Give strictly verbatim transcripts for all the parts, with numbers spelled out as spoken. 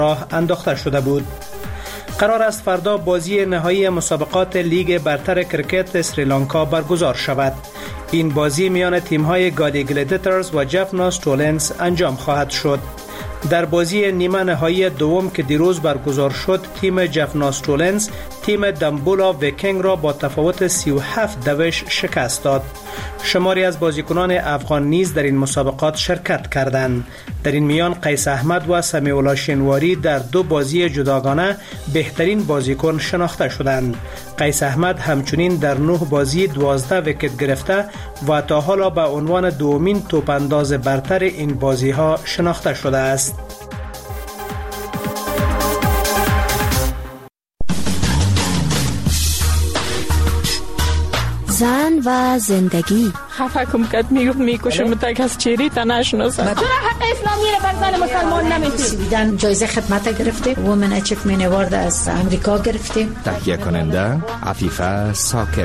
راه انداخته شده بود. قرار است فردا بازی نهایی مسابقات لیگ برتر کرکت سریلانکا برگزار شود. این بازی میان تیم‌های گادی گلیدیترز و جفنا ستولنز انجام خواهد شد. در بازی نیمه نهایی دوم که دیروز برگزار شد، تیم جفنا ستولنز تیم دمبولا ویکینگ را با تفاوت سی و هفت دوش شکست داد. شماری از بازیکنان افغان نیز در این مسابقات شرکت کردند. در این میان قیس احمد و سمیع الله شنواری در دو بازی جداگانه بهترین بازیکن شناخته شدند. قیس احمد همچنین در نه بازی دوازده ویکت گرفته و تا حالا به عنوان دومین توپ انداز برتر این بازی ها شناخته شده است. زن و زندگی. خفه کم کد میگفت میکشم متک از چیری تا نشناسم. چرا حق اسلامی رو بر زن مسلمان نمیتونی؟ جایزه خدمت گرفته، وومن اچیومنت اوارد از امریکا گرفتیم. تهیه کننده عفیفه ثاقب.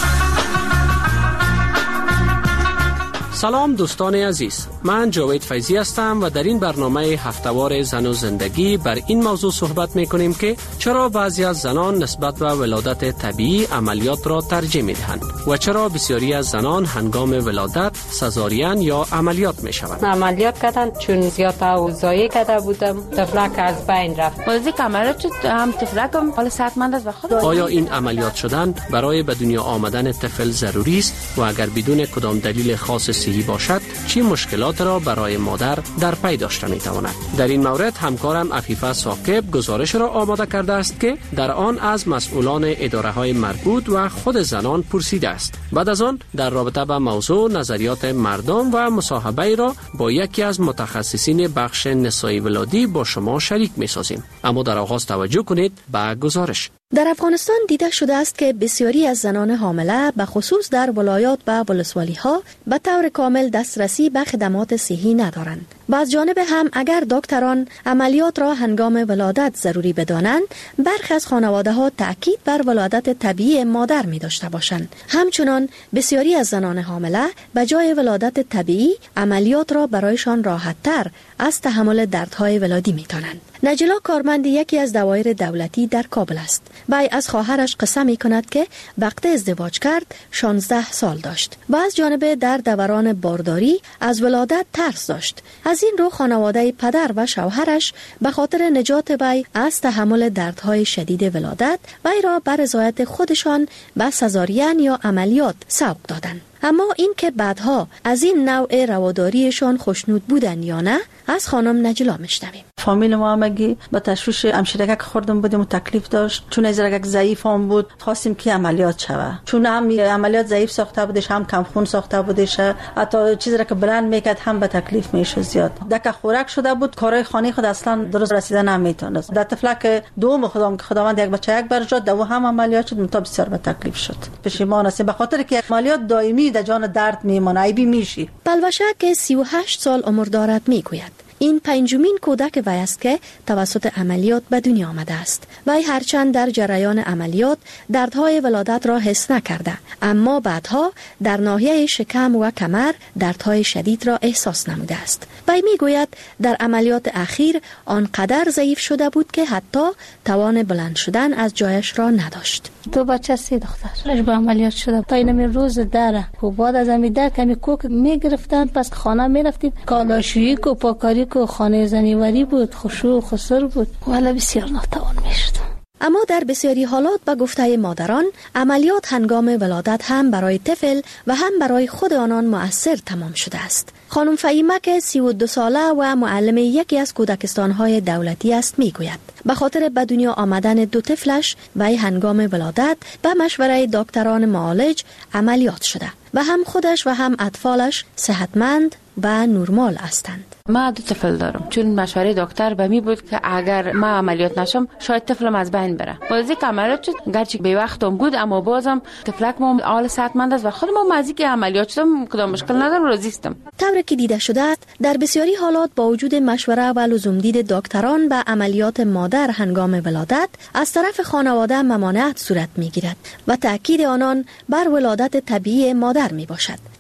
سلام دوستان عزیز، من جاوید فیضی هستم و در این برنامه هفتهوار زن و زندگی بر این موضوع صحبت می کنیم که چرا بعضی از زنان نسبت به ولادت طبیعی عملیات را ترجیح می دهند و چرا بسیاری از زنان هنگام ولادت سزارین یا عملیات می شوند. عملیات کردن چون زیاد اوضاعی کرده بودم، طفلک از بین رفت. بازی عملیات شد، هم طفلکم حال صحتمند است و خود. آیا این عملیات شدن برای به دنیا آمدن طفل ضروری است و اگر بدون کدام دلیل خاص صحی باشد چی مشکلات را برای مادر در پی داشته می تواند؟ در این مورد همکارم عفیفه ثاقب گزارش را آماده کرده است که در آن از مسئولان اداره های مربوط و خود زنان پرسیده است. بعد از آن در رابطه با موضوع نظریات مردم و مصاحبه را با یکی از متخصصین بخش نسای ولادی با شما شریک می سازیم. اما در آغاز توجه کنید به گزارش. در افغانستان دیده شده است که بسیاری از زنان حامله به خصوص در ولایات و ولسوالی ها به طور کامل دسترسی به خدمات صحی ندارند. باز جانب هم اگر دکتران عملیات را هنگام ولادت ضروری بدانند، برخی از خانواده ها تأکید بر ولادت طبیعی مادر می داشته باشند. همچنان بسیاری از زنان حامله به جای ولادت طبیعی عملیات را برایشان راحت تر از تحمل دردهای ولادی می دانند. نجلا کارمند یکی از دوایر دولتی در کابل است. وی از خواهرش قصه می کند که وقت ازدواج کرد شانزده سال داشت و از جانب در دوران بارداری از ولادت ترس داشت. از این رو خانواده پدر و شوهرش به خاطر نجات وی از تحمل دردهای شدید ولادت وی را بر رضایت خودشان به سزارین یا عملیات سوق دادند. اما این که بعدها از این نوع رواداریشان خوشنود بودن یا نه از خانم نجلا میشنویم. فامیل ما همگی با تشویش همشیرگی که خوردم بودیم و تکلیف داشت، چون از رگک ضعیف هم بود، خواستیم که عملیات شوه. چون هم عملیات ضعیف ساخته بودش، هم کم خون ساخته بودش، حتی چیزی را که بلند میکرد هم به تکلیف میشه زیاد. دک خوراک شده بود، کارهای خانه خود اصلا درست رسیدن نمیتونست. در طفلک دوم خودم که خداوند یک بچه یک برجات دو هم عملیات شد، متا بسیار به تکلیف شد. پشیمان هستیم به خاطر که عملیات دائمی در جان درد میمونه، عیبی میشی. پلوشه که سی و هشت سال عمر دارد میگوید این پنجمین کودک وی است که توسط عملیات به دنیا آمده است. وی هرچند در جریان عملیات دردهای ولادت را حس نکرده، اما بعدها در ناحیه شکم و کمر دردهای شدید را احساس نموده است. وی میگوید در عملیات اخیر آنقدر ضعیف شده بود که حتی توان بلند شدن از جایش را نداشت. دو بچه سی دختر با عملیات شده تا این روز داره و بعد از همین در کمی کوک میگرفتن، پس خانه میرفتیم کالاشویی کو پاکاری کو خانه زنیوری بود، خشوع خسر بود، ولی بسیار ناتوان میشدم. اما در بسیاری حالات به گفته مادران عملیات هنگام ولادت هم برای طفل و هم برای خود آنان مؤثر تمام شده است. خانم فهیمه که سی و دو ساله و معلم یکی از کودکستان‌های دولتی است میگوید به خاطر به دنیا آمدن دو طفلش وی هنگام ولادت به مشوره دکتران معالج عملیات شده و هم خودش و هم اطفالش صحتمند و نرمال هستند. ما دو طفل دارم، چون مشوره دکتر به می بود که اگر ما عملیات نشم شاید طفلم از بین بره. بازی که عملیات شد گرچه به وقتم بود، اما بازم طفلکم حال صحتمند است و خودم مزی که عملیات شدم کدام مشکل ندارم، راضی هستم. طوری که دیده شده است در بسیاری حالات با وجود مشوره و لزوم دید دکتران به عملیات مادر هنگام ولادت از طرف خانواده ممانعت صورت میگیرد و تاکید آنان بر ولادت طبیعی مادر می باشد.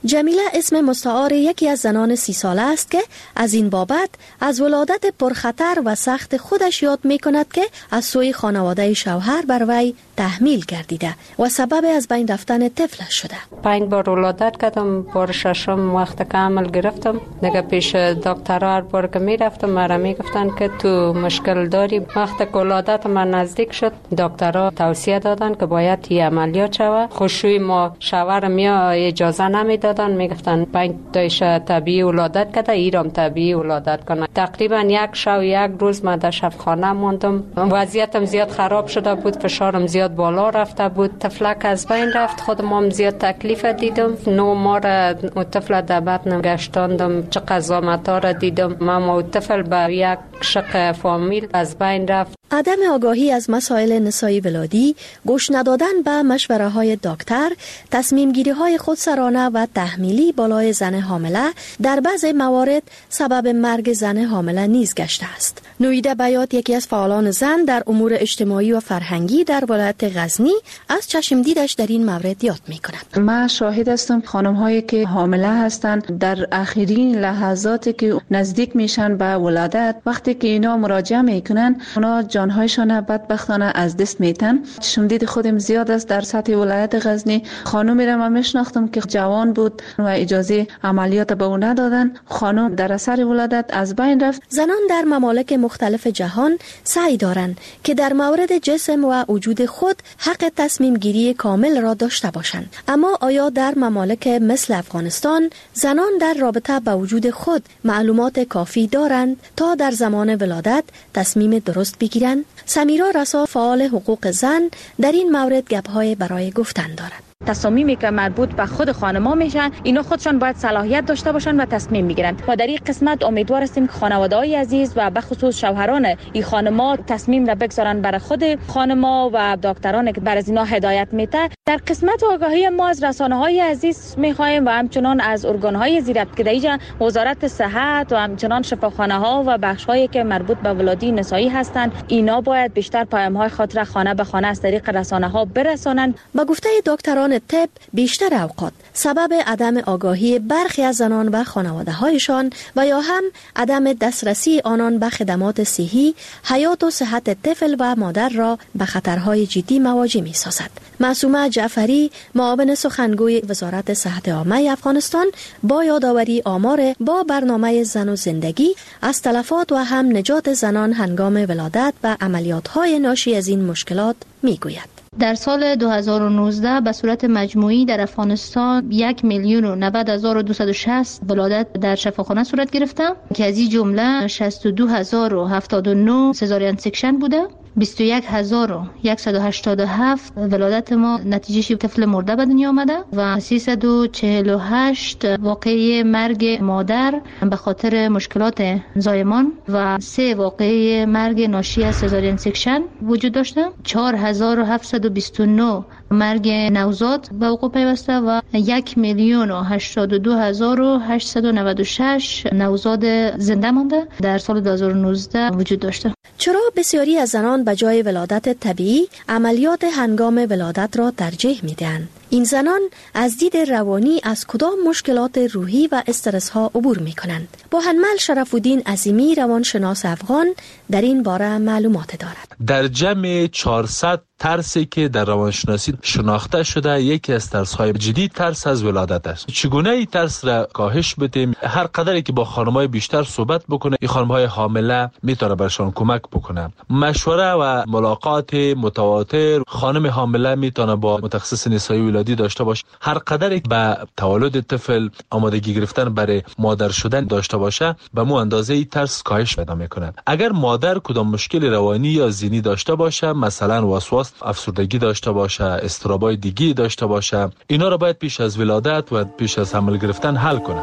جمیله اسم مستعار یکی از زنان سی ساله است که از این بابت از ولادت پرخطر و سخت خودش یاد می کند که از سوی خانواده شوهر بر وی تحمیل گردیده و سبب از بین رفتن طفلش شده. پنج بار ولادت کردم، بار ششم وقت که عمل گرفتم دیگه پیش دکترها هر بار که می رفتم مرا می گفتن که تو مشکل داری. وقت که ولادت من نزدیک شد دکترها توصیه دادن که باید این عملیات شود. خوشوی ما شوهر میا اجازه نمی دادن، می گفتن پنج تایش طبیعی ولادت کرده ایرام طبیعی ولادت کنه. تقریبا یک شب یک روز من در شفاخانه موندم. وضعیتم زیاد خراب شده بود، فشارم زیاد بالا رفته بود، طفلک از بین رفت. خودم هم زیاد تکلیف دیدم. نو ما را طفل در بطنم گشتاندم، چه قضامتا را دیدم. ما طفل به یک شق فامیل از بین رفت. عدم آگاهی از مسائل نسایی ولادی، گوش ندادن به مشوره های دکتر، تصمیم گیری های خودسرانه و تحمیلی بالای زن حامله در بعضی موارد سبب مرگ زن حامله نیز گشته است. نویده بیات یکی از فعالان زن در امور اجتماعی و فرهنگی در ولایت غزنی از چشم دیدش در این مورد یاد می کند. من شاهد هستم خانم هایی که حامله هستند در آخرین لحظاتی که نزدیک میشن به ولادت، وقتی که اینا مراجعه میکنن اونا جانهایشان بدبختانه از دست میتن. چشم دید خودم زیاد است در سطح ولایت غزنی. خانومی را من میشناختم که جوان بود و اجازه عملیات به او ندادن. خانم در اثر ولادت از بین رفت. زنان در ممالک مختلف جهان سعی دارند که در مورد جسم و وجود خود حق تصمیم گیری کامل را داشته باشند. اما آیا در ممالک مثل افغانستان زنان در رابطه با وجود خود معلومات کافی دارند تا در زمان ولادت تصمیم درست بگیرند؟ سمیرا رسا فعال حقوق زن در این مورد گپ‌های برای گفتن دارد. تصامیمی که مربوط به خود خانم‌ها میشن اینا خودشان باید صلاحیت داشته باشن و تصمیم میگیرند. و در این قسمت امیدوار هستیم که خانواده‌های عزیز و به خصوص شوهران این خانم‌ها تصمیم را بگذارن برای خود خانم‌ها و دکتران که بر از اینا هدایت میده. در قسمت آگاهی ما از رسانه‌های عزیز می‌خوایم و همچنان از ارگان‌های زیرابطگی وزارت صحت و همچنان شفاخانه‌ها و بخش‌هایی که مربوط به ولادت نسایی هستند اینا باید بیشتر پیام‌های خاطر خانه به خانه از طریق رسانه‌ها برسانند. با گفته دکتران طب بیشتر اوقات سبب عدم آگاهی برخی از زنان و خانواده‌هایشان و یا هم عدم دسترسی آنان به خدمات صحی حیات و صحت طفل و مادر را به خطرهای جدی مواجه می‌سازد. معصومه جعفری معاون سخنگوی وزارت صحت عامه افغانستان با یادآوری آمار با برنامه زن و زندگی از تلفات و هم نجات زنان هنگام ولادت و عملیات‌های ناشی از این مشکلات می‌گوید. در سال دو هزار و نوزده به صورت مجموعی در افغانستان یک میلیون و نود هزار و دویست و شصت ولادت در شفاخانه صورت گرفته که از این جمله شصت و دو هزار و هفتاد و نه سزارین سکشن بوده. بیست و یک هزار و صد و هشتاد و هفت ولادت ما نتیجه طفل مرده به دنیا آمده و سیصد و چهل و هشت واقعه مرگ مادر به خاطر مشکلات زایمان و سه واقعه مرگ ناشی از سزارین سکشن وجود داشته. چهار هزار و هفتصد و بیست و نه مرگ نوزاد به وقوع پیوسته و یک میلیون و هشتاد و دو هزار و هشتصد و نود و شش نوزاد زنده مانده در سال دو هزار و نوزده وجود داشته. چرا بسیاری از زنان به جای ولادت طبیعی عملیات هنگام ولادت را ترجیح میدن؟ این زنان از دید روانی از کدام مشکلات روحی و استرس ها عبور می کنند؟ بوهنمل شرف الدین عظیمی روانشناس افغان در این باره معلومات دارد. در جمع چهارصد ترسی که در روانشناسی شناخته شده یکی از ترس‌های جدی ترس از ولادت است. چگونه این ترس را کاهش بدیم؟ هر قدری که با خانم‌های بیشتر صحبت بکنه این خانم‌های حامله میتونه برشان کمک بکنه. مشوره و ملاقات متواتر خانم حامله میتونه با متخصص نسایی ولادی داشته باشه. هر قدری به تولد طفل آمادگی گرفتن برای مادر شدن داشته باشه به مو اندازه این ترس کاهش پیدا میکنه. اگر مادر کدام مشکل روانی یا ذهنی داشته باشه، مثلا وسواس، افسردگی داشته باشه، اضطرابای دیگی داشته باشه، اینا رو باید پیش از ولادت و پیش از حمل گرفتن حل کنه.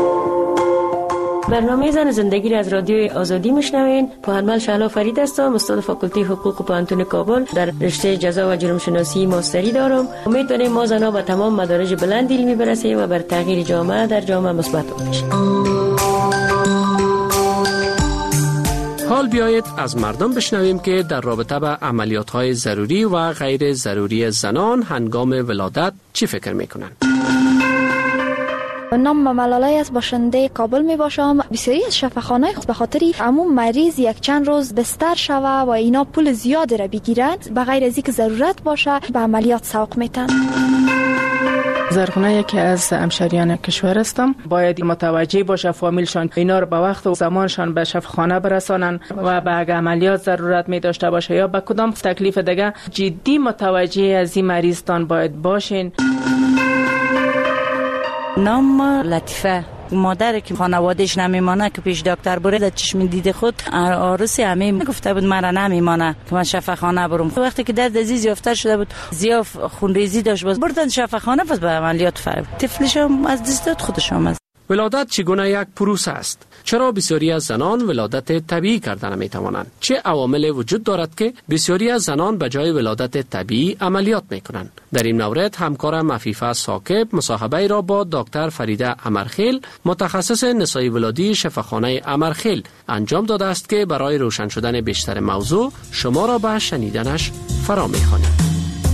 برنامه زن زندگی را از رادیوی آزادی میشنوین. بوهنمل شهلا فرید هستم، استاد فاکولته حقوق پانتون کابل. در رشته جزا و جرم شناسی ماستری دارم. امید داریم ما زنها به تمام مدارج بلند علمی برسیم و بر تغییر جامعه در جامعه مثبت باشیم. حال بیایید از مردم بشنویم که در رابطه با عملیات‌های ضروری و غیر ضروری زنان هنگام ولادت چی فکر میکنند. نام ملاله است، باشنده کابل می باشم. بسیاری از شفاخانه‌های به خاطر عموم مریض یک چند روز بستر شوه و اینا پول زیادی را بگیرند، به غیر از اینکه ضرورت باشه به عملیات سوق میتن. زرغونه یکی از همشهریان کشور هستم. باید متوجه باشه فامیلشان اینا رو به وقت و زمانشان به شفاخانه برسانن و به اگه عملیات ضرورت می داشته باشه یا به کدام تکلیف دیگه جدی متوجه از این مریضتان باید باشین. نام لطیفه، مادر که خانوادهش نمیمانه که پیش دکتر بره در چشم دید خود عروسی همه گفته بود مرا نمیمانه که من شفاخانه برم. وقتی که درد عزیز یافته شده بود، زیاف خونریزی داشت، باز بردن شفاخانه، پس به عملیات فرد. طفلش هم از دست داد، خودش هم از. ولادت چگونه یک پروسه است؟ چرا بسیاری از زنان ولادت طبیعی کردن نمی توانند؟ چه عوامل وجود دارد که بسیاری از زنان به جای ولادت طبیعی عملیات می کنند؟ در این مورد همکارم عفیفه ساکب مصاحبه را با دکتر فریده امرخیل، متخصص نسای ولادی شفاخانه امرخیل انجام داده است که برای روشن شدن بیشتر موضوع شما را به شنیدنش فرا می خوانیم.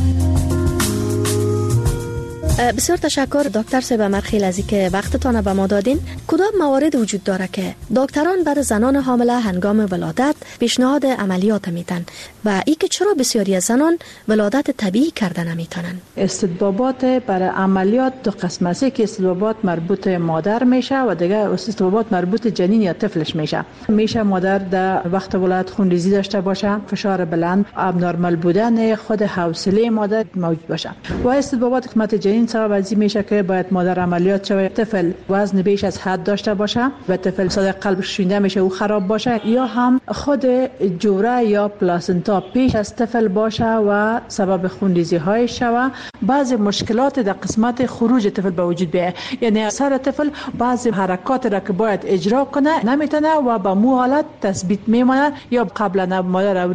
بسیار تشکر دکتر صاحب امرخیل از اینکه وقتتان به ما دادین. کدام موارد وجود داره که دکتران برای زنان حامله هنگام ولادت پیشنهاد عملیات میتن و ای که چرا بسیاری از زنان ولادت طبیعی کردن نمیتونن؟ استطبابات برای عملیات دو قسم است، که استطبابات مربوط مادر میشه و دیگه استطبابات مربوط جنین یا طفلش میشه. میشه مادر در وقت ولادت خونریزی داشته باشه، فشار بلند، ابنورمال بودن خود حوصله مادر موجود باشه. و استطبابات قسمت جنین سبب از این میشه که باید مادر عملیات شود، طفل وزن بیش از حد داشته باشه و طفل صدای قلبش شونده میشه و خراب باشه، یا هم خود جوره یا پلاسنتا پیش از طفل باشه و سبب خونریزی های شود. بعضی مشکلات در قسمت خروج طفل به وجود بیاید، یعنی سر طفل بعضی حرکات را که باید اجرا کنه نمیتونه و به مو حالت تثبیت میمونه یا قبلا مادر